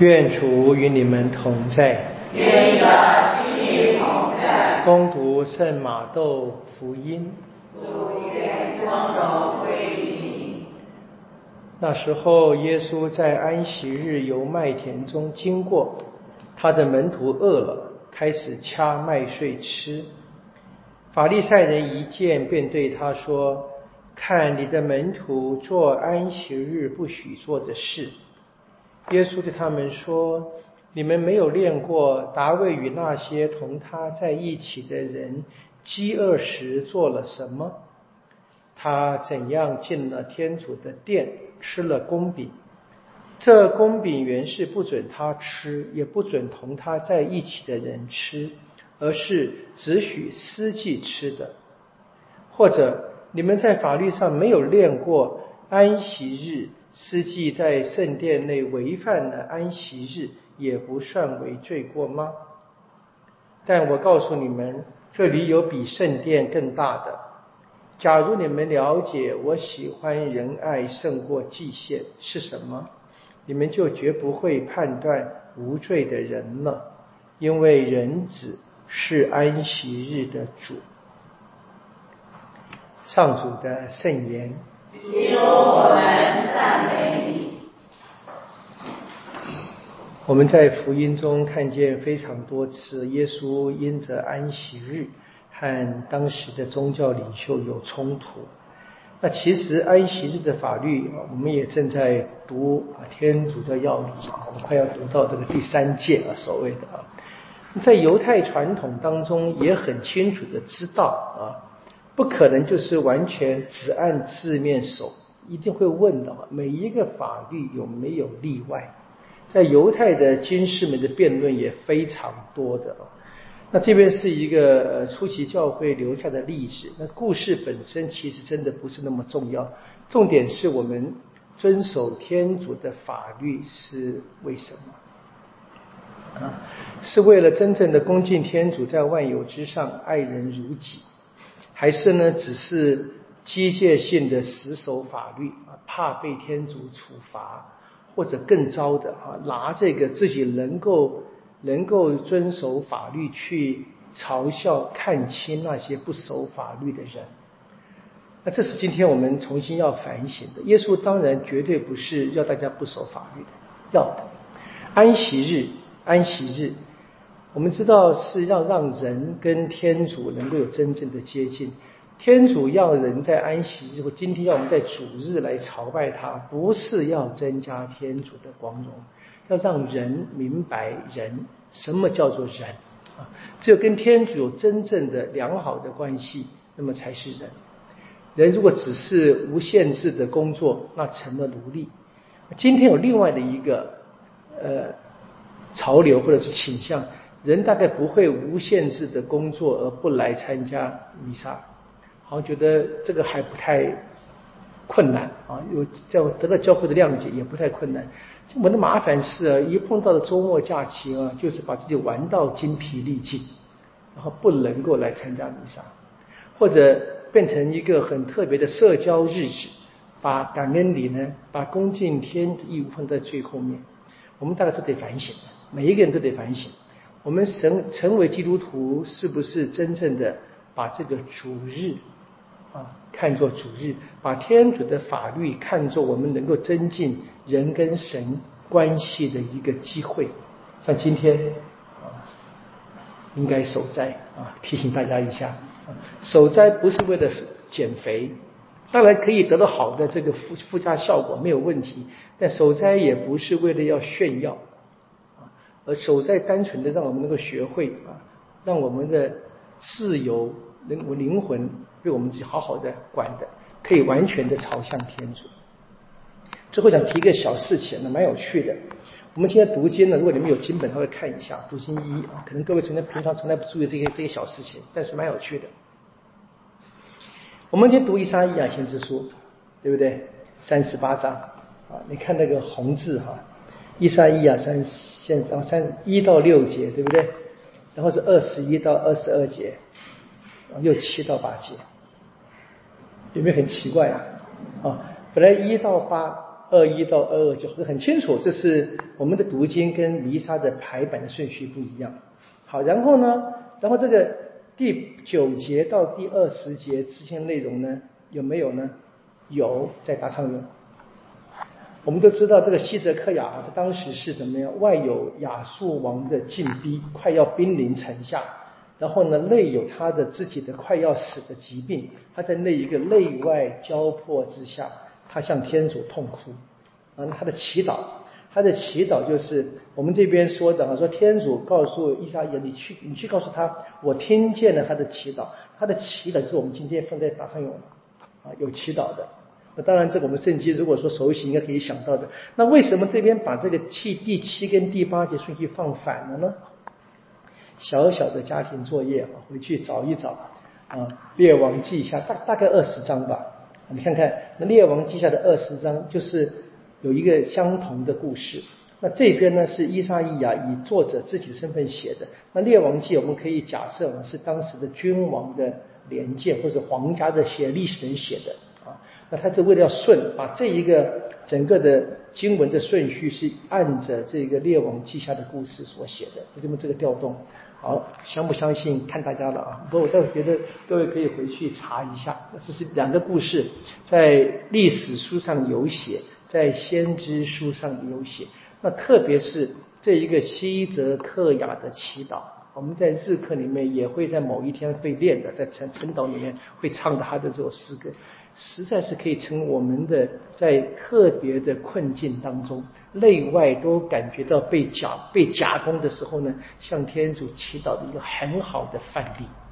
愿主与你们同在。 愿你的心灵同在。 恭读圣马窦福音。 主愿光荣归于你。 那时候，耶稣在安息日由麦田中经过，他的门徒饿了，开始掐麦穗吃。法利赛人一见，便对他说：“看，你的门徒做安息日不许做的事。”耶稣对他们说：“你们没有念过大卫与那些同他在一起的人饥饿时做了什么？他怎样进了天主的殿，吃了公饼。这公饼原是不准他吃，也不准同他在一起的人吃，而是只许司祭吃的。或者你们在法律上没有念过安息日，司祭在圣殿内违犯了安息日，也不算为罪过吗？但我告诉你们，这里有比圣殿更大的。假如你们了解我喜欢仁爱胜过祭献是什么，你们就绝不会判断无罪的人了，因为人子是安息日的主。上主的圣言。 基督，我们赞美你。 我们在福音中看见非常多次，耶稣因着安息日和当时的宗教领袖有冲突。那其实安息日的法律，我们也正在读天主的要理，我们快要读到这个第3届所谓的在犹太传统当中也很清楚的知道不可能就是完全只按字面守，一定会问到每一个法律有没有例外。在犹太的经师们的辩论也非常多的那这边是一个初期教会留下的历史，那故事本身其实真的不是那么重要，重点是我们遵守天主的法律是为什么是为了真正的恭敬天主，在万有之上爱人如己，还是呢只是机械性的死守法律怕被天主处罚，或者更糟的拿这个自己能够遵守法律去嘲笑看清那些不守法律的人。那这是今天我们重新要反省的。耶稣当然绝对不是要大家不守法律的，要的。安息日我们知道是要让人跟天主能够有真正的接近。天主要人在安息日或今天要我们在主日来朝拜他，不是要增加天主的光荣，要让人明白人什么叫做人只有跟天主有真正的良好的关系，那么才是人。人如果只是无限制的工作，那成了奴隶。今天有另外的一个潮流或者是倾向，人大概不会无限制的工作而不来参加弥撒，好像觉得这个还不太困难有得到教会的谅解也不太困难。我们的麻烦是一碰到了周末假期就是把自己玩到精疲力尽，然后不能够来参加弥撒，或者变成一个很特别的社交日子，把感恩礼呢，把恭敬天的义务放在最后面。我们大家都得反省，每一个人都得反省，我们成为基督徒是不是真正的把这个主日看作主日，把天主的法律看作我们能够增进人跟神关系的一个机会。像今天应该守斋提醒大家一下守斋不是为了减肥，当然可以得到好的这个附加效果没有问题，但守斋也不是为了要炫耀而守斋单纯的让我们能够学会让我们的自由灵魂被我们自己好好的管的，可以完全的朝向天主。最后想提一个小事情蛮有趣的。我们今天读经呢，如果你们有经本，稍微看一下读经1可能各位平常从来不注意这些小事情，但是蛮有趣的。我们今天读以赛亚先知书，对不对？38章你看那个红字以赛亚1到6节，对不对？然后是21到22节，又7到8节，有没有很奇怪本来1到8、 21到22就很清楚，这是我们的读经跟弥撒的排版的顺序不一样。好，然后这个第9节到第20节之间内容呢，有没有呢？有，在答唱咏。我们都知道这个希泽克雅当时是怎么样？外有亚述王的进逼，快要兵临城下，然后呢，内有他的自己的快要死的疾病，他在那一个内外交迫之下，他向天主痛哭。他的祈祷就是我们这边说的说天主告诉依撒意亚，你去告诉他，我听见了他的祈祷。他的祈祷就是我们今天放在答唱咏有祈祷的。那当然这个我们圣经如果说熟悉应该可以想到的。那为什么这边把这个第7跟第8节顺序放反了呢？小小的家庭作业回去找一找列王记下大概20章吧。你看看那列王记下的20章就是有一个相同的故事。那这边呢是依撒意亚以作者自己的身份写的。那列王记我们可以假设是当时的君王的年鉴或者皇家的写历史人写的那他是为了要顺，把这一个整个的经文的顺序是按着这个列王记下的故事所写的，就这么这个调动。好，相不相信看大家了不过我倒觉得各位可以回去查一下，这是2个故事，在历史书上有写，在先知书上有写。那特别是这一个希泽克雅的祈祷，我们在日课里面也会在某一天会练的，在晨祷里面会唱的他的这首诗歌，实在是可以成我们的在特别的困境当中，内外都感觉到被夹攻的时候呢，向天主祈祷的一个很好的范例。